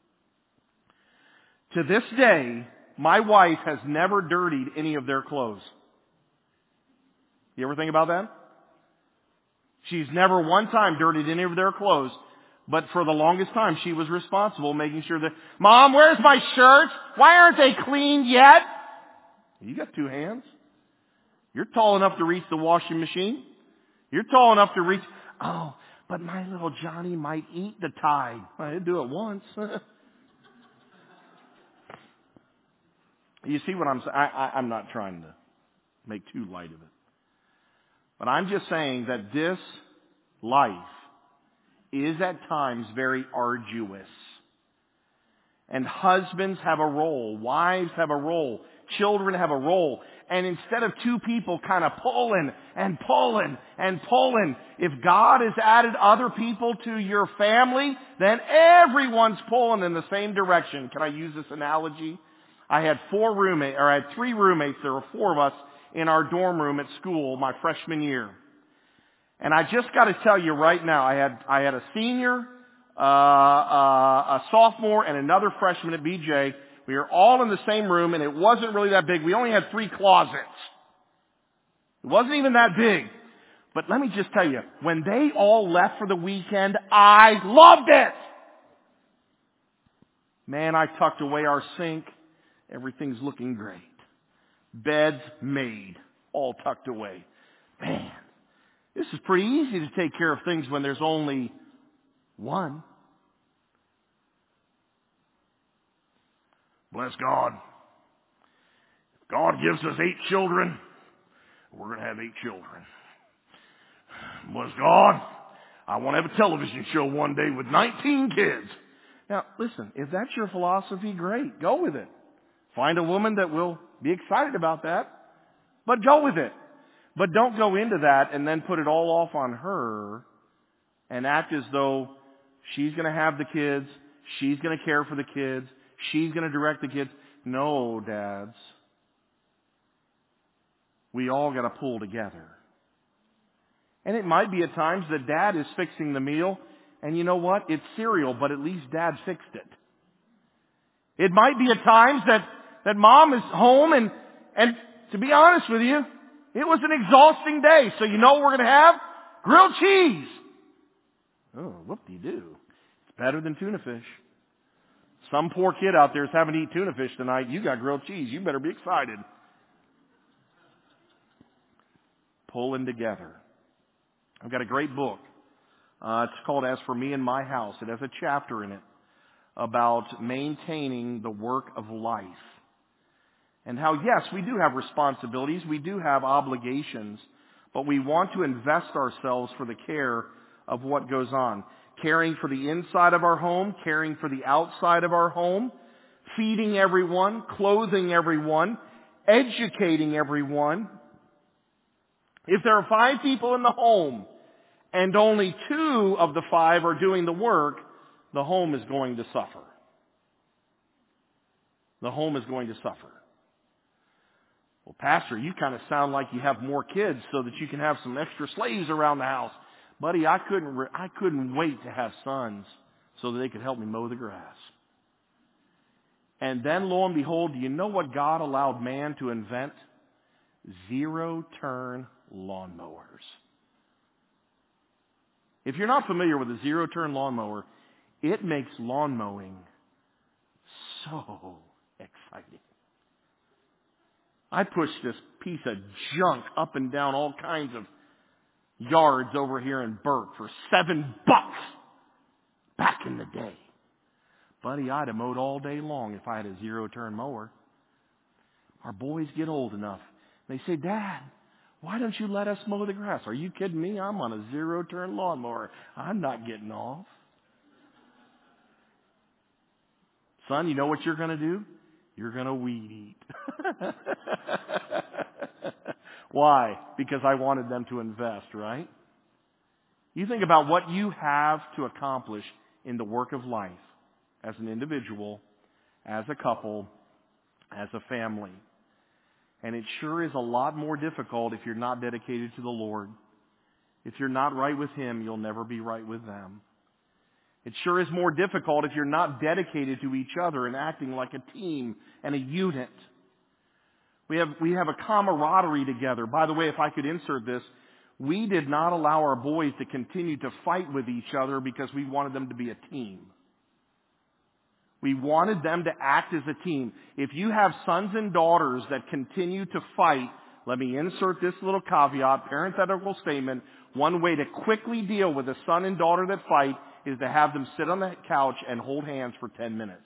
To this day, my wife has never dirtied any of their clothes. You ever think about that? She's never one time dirtied any of their clothes. But for the longest time, she was responsible, making sure that, Mom, where's my shirts? Why aren't they cleaned yet? You got 2 hands. You're tall enough to reach the washing machine. You're tall enough to reach, but my little Johnny might eat the Tide. I did do it once. You see what I'm saying? I'm not trying to make too light of it. But I'm just saying that this life is at times very arduous. And husbands have a role, wives have a role, children have a role. And instead of 2 people kind of pulling and pulling and pulling, if God has added other people to your family, then everyone's pulling in the same direction. Can I use this analogy? I had 3 roommates. There were 4 of us in our dorm room at school my freshman year. And I just got to tell you right now, I had a senior, a sophomore, and another freshman at BJ. We were all in the same room, and it wasn't really that big. We only had 3 closets. It wasn't even that big. But let me just tell you, when they all left for the weekend, I loved it. Man, I tucked away our sink. Everything's looking great. Beds made, all tucked away. Man, this is pretty easy to take care of things when there's only one. Bless God. If God gives us 8 children, we're going to have 8 children. Bless God. I want to have a television show one day with 19 kids. Now, listen, if that's your philosophy, great. Go with it. Find a woman that will be excited about that, but go with it. But don't go into that and then put it all off on her and act as though she's going to have the kids, she's going to care for the kids, she's going to direct the kids. No, dads. We all got to pull together. And it might be at times that dad is fixing the meal, and you know what? It's cereal, but at least dad fixed it. It might be at times that mom is home, and to be honest with you, it was an exhausting day. So you know what we're going to have? Grilled cheese. Oh, whoop-de-doo. It's better than tuna fish. Some poor kid out there is having to eat tuna fish tonight. You got grilled cheese. You better be excited. Pulling together. I've got a great book. It's called As for Me and My House. It has a chapter in it about maintaining the work of life. And how, yes, we do have responsibilities, we do have obligations, but we want to invest ourselves for the care of what goes on. Caring for the inside of our home, caring for the outside of our home, feeding everyone, clothing everyone, educating everyone. If there are 5 people in the home and only 2 of the 5 are doing the work, the home is going to suffer. The home is going to suffer. Well, Pastor, you kind of sound like you have more kids so that you can have some extra slaves around the house. Buddy, I couldn't wait to have sons so that they could help me mow the grass. And then, lo and behold, do you know what God allowed man to invent? Zero-turn lawnmowers. If you're not familiar with a zero-turn lawnmower, it makes lawn mowing so exciting. I pushed this piece of junk up and down all kinds of yards over here in Burke for $7 back in the day. Buddy, I'd have mowed all day long if I had a zero-turn mower. Our boys get old enough. They say, Dad, why don't you let us mow the grass? Are you kidding me? I'm on a zero-turn lawnmower. I'm not getting off. Son, you know what you're going to do? You're going to weed eat. Why? Because I wanted them to invest, right? You think about what you have to accomplish in the work of life as an individual, as a couple, as a family. And it sure is a lot more difficult if you're not dedicated to the Lord. If you're not right with Him, you'll never be right with them. It sure is more difficult if you're not dedicated to each other and acting like a team and a unit. We have a camaraderie together. By the way, if I could insert this, we did not allow our boys to continue to fight with each other because we wanted them to be a team. We wanted them to act as a team. If you have sons and daughters that continue to fight, let me insert this little caveat, parenthetical statement. One way to quickly deal with a son and daughter that fight is to have them sit on the couch and hold hands for 10 minutes.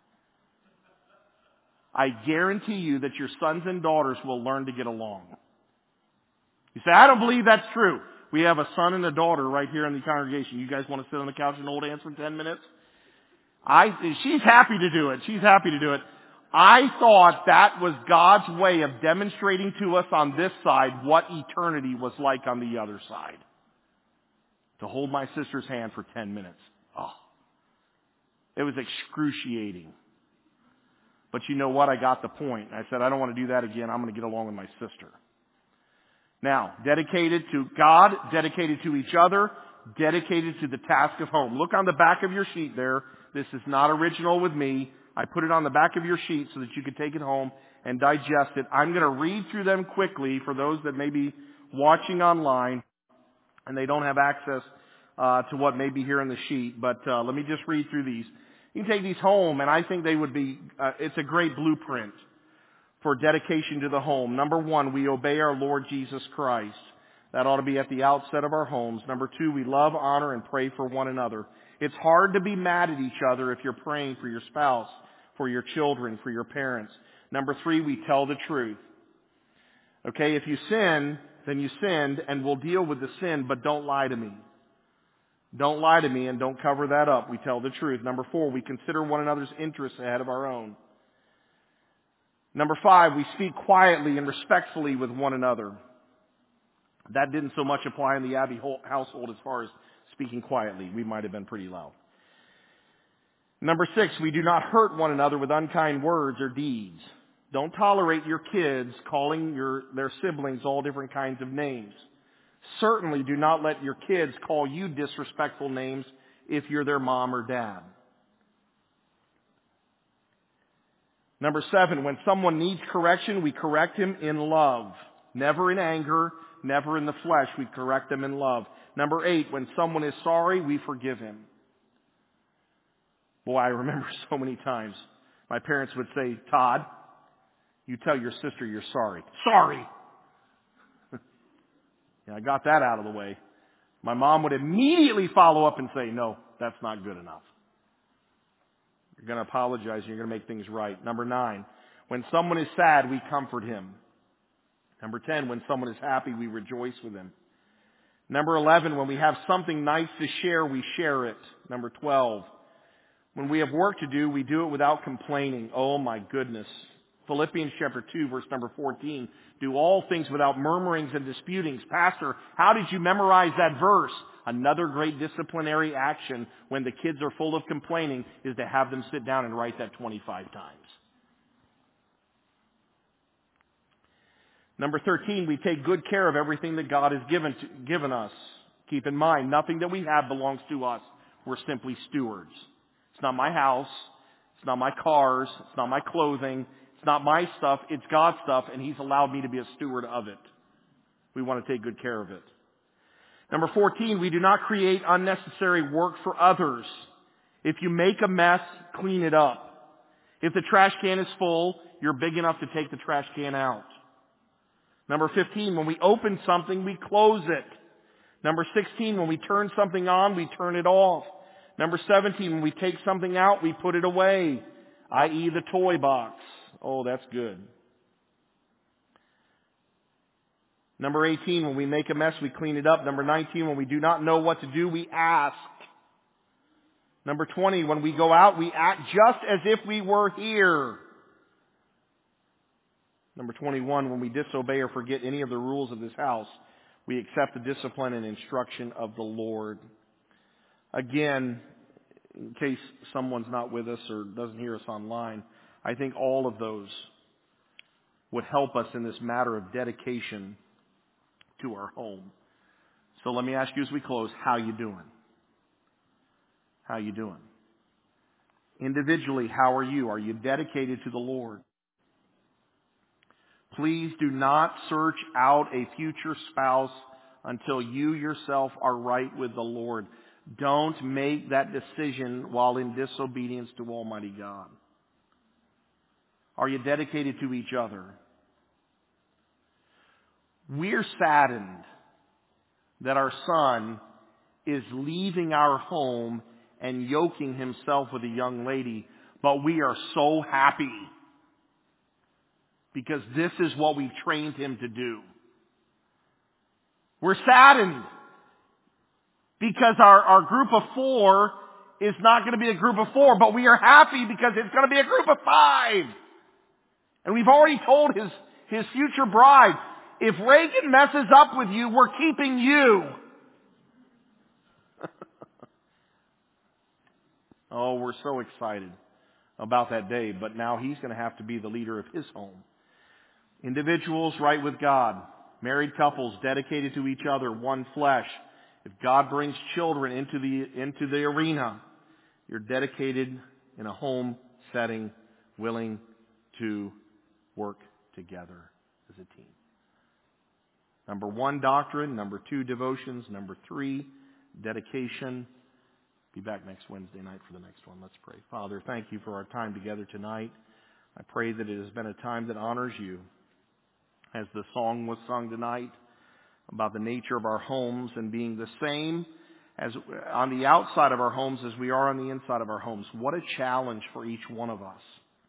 I guarantee you that your sons and daughters will learn to get along. You say, I don't believe that's true. We have a son and a daughter right here in the congregation. You guys want to sit on the couch and hold hands for 10 minutes? She's happy to do it. She's happy to do it. I thought that was God's way of demonstrating to us on this side what eternity was like on the other side. To hold my sister's hand for 10 minutes. Oh. It was excruciating. But you know what? I got the point. I said, I don't want to do that again. I'm going to get along with my sister. Now, dedicated to God, dedicated to each other, dedicated to the task of home. Look on the back of your sheet there. This is not original with me. I put it on the back of your sheet so that you can take it home and digest it. I'm going to read through them quickly for those that may be watching online and they don't have access to what may be here in the sheet. But let me just read through these. You can take these home, and I think they would be, it's a great blueprint for dedication to the home. Number 1, we obey our Lord Jesus Christ. That ought to be at the outset of our homes. Number 2, we love, honor, and pray for one another. It's hard to be mad at each other if you're praying for your spouse, for your children, for your parents. Number 3, we tell the truth. Okay, if you sin, then you sinned, and we'll deal with the sin, but don't lie to me. Don't lie to me and don't cover that up. We tell the truth. Number 4, we consider one another's interests ahead of our own. Number 5, we speak quietly and respectfully with one another. That didn't so much apply in the Abbey household as far as speaking quietly. We might have been pretty loud. Number 6, we do not hurt one another with unkind words or deeds. Don't tolerate your kids calling their siblings all different kinds of names. Certainly do not let your kids call you disrespectful names if you're their mom or dad. Number 7, when someone needs correction, we correct him in love. Never in anger, never in the flesh. We correct them in love. Number 8, when someone is sorry, we forgive him. Boy, I remember so many times my parents would say, Todd, you tell your sister you're sorry. Sorry! I got that out of the way. My mom would immediately follow up and say, no, that's not good enough. You're going to apologize and you're going to make things right. Number 9, when someone is sad, we comfort him. Number 10, when someone is happy, we rejoice with him. Number 11, when we have something nice to share, we share it. Number 12, when we have work to do, we do it without complaining. Oh my goodness. Philippians chapter 2, verse number 14. Do all things without murmurings and disputings. Pastor, how did you memorize that verse? Another great disciplinary action when the kids are full of complaining is to have them sit down and write that 25 times. Number 13, we take good care of everything that God has given us. Keep in mind, nothing that we have belongs to us. We're simply stewards. It's not my house. It's not my cars. It's not my clothing. It's not my stuff. It's God's stuff, and He's allowed me to be a steward of it. We want to take good care of it. Number 14, we do not create unnecessary work for others. If you make a mess, clean it up. If the trash can is full, you're big enough to take the trash can out. Number 15, when we open something, we close it. Number 16, when we turn something on, we turn it off. Number 17, when we take something out, we put it away, i.e. the toy box. Oh, that's good. Number 18, when we make a mess, we clean it up. Number 19, when we do not know what to do, we ask. Number 20, when we go out, we act just as if we were here. Number 21, when we disobey or forget any of the rules of this house, we accept the discipline and instruction of the Lord. Again, in case someone's not with us or doesn't hear us online, I think all of those would help us in this matter of dedication to our home. So let me ask you as we close, how you doing? How you doing? Individually, how are you? Are you dedicated to the Lord? Please do not search out a future spouse until you yourself are right with the Lord. Don't make that decision while in disobedience to Almighty God. Are you dedicated to each other? We're saddened that our son is leaving our home and yoking himself with a young lady, but we are so happy because this is what we've trained him to do. We're saddened because our group of 4 is not going to be a group of 4, but we are happy because it's going to be a group of 5. And we've already told his future bride, if Reagan messes up with you, we're keeping you. Oh, we're so excited about that day, but now he's going to have to be the leader of his home. Individuals right with God, married couples dedicated to each other, one flesh. If God brings children into the arena, you're dedicated in a home setting, willing to work together as a team. Number 1, doctrine. Number 2, devotions. Number 3, dedication. Be back next Wednesday night for the next one. Let's pray. Father, thank you for our time together tonight. I pray that it has been a time that honors you. As the song was sung tonight about the nature of our homes and being the same as on the outside of our homes as we are on the inside of our homes. What a challenge for each one of us.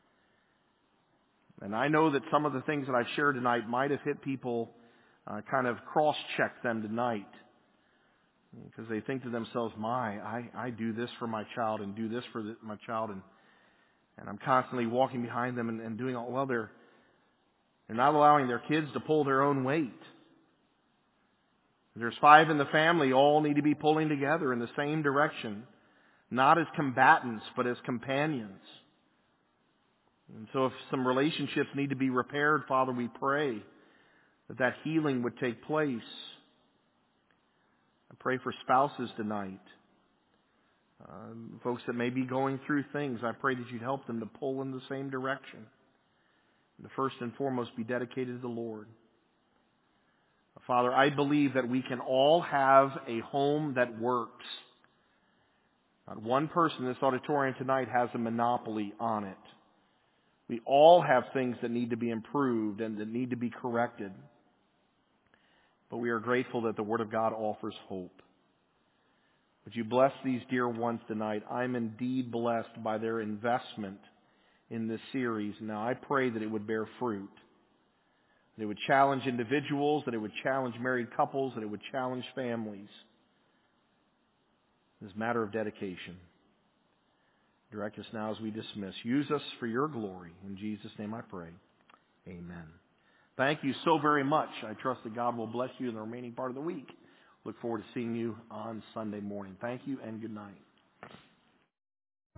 And I know that some of the things that I've shared tonight might have hit people, kind of cross-checked them tonight. Because they think to themselves, I do this for my child and do this for my child, and I'm constantly walking behind them and doing all. Well, they're not allowing their kids to pull their own weight. There's 5 in the family, all need to be pulling together in the same direction, not as combatants, but as companions. And so if some relationships need to be repaired, Father, we pray that healing would take place. I pray for spouses tonight. Folks that may be going through things, I pray that you'd help them to pull in the same direction. And to first and foremost be dedicated to the Lord. Father, I believe that we can all have a home that works. Not one person in this auditorium tonight has a monopoly on it. We all have things that need to be improved and that need to be corrected. But we are grateful that the Word of God offers hope. Would you bless these dear ones tonight? I'm indeed blessed by their investment in this series. Now I pray that it would bear fruit. That it would challenge individuals, that it would challenge married couples, that it would challenge families. This matter of dedication. Direct us now as we dismiss. Use us for your glory. In Jesus' name I pray. Amen. Thank you so very much. I trust that God will bless you in the remaining part of the week. Look forward to seeing you on Sunday morning. Thank you and good night.